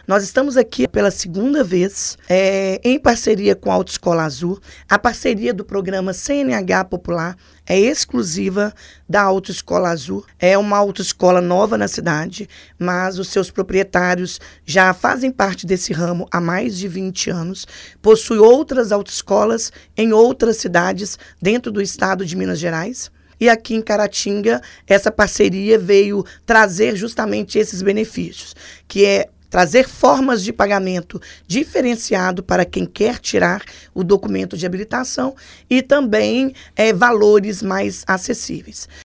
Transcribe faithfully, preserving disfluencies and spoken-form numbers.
Nós estamos aqui pela segunda vez, é, em parceria com a Autoescola Azul. A parceria do programa C N H Popular é exclusiva da Autoescola Azul. É uma autoescola nova na cidade, mas os seus proprietários já fazem parte desse ramo há mais de vinte anos. Possui outras autoescolas em outras cidades dentro do estado de Minas Gerais. E aqui em Caratinga, essa parceria veio trazer justamente esses benefícios, que é trazer formas de pagamento diferenciado para quem quer tirar o documento de habilitação e também é, valores mais acessíveis.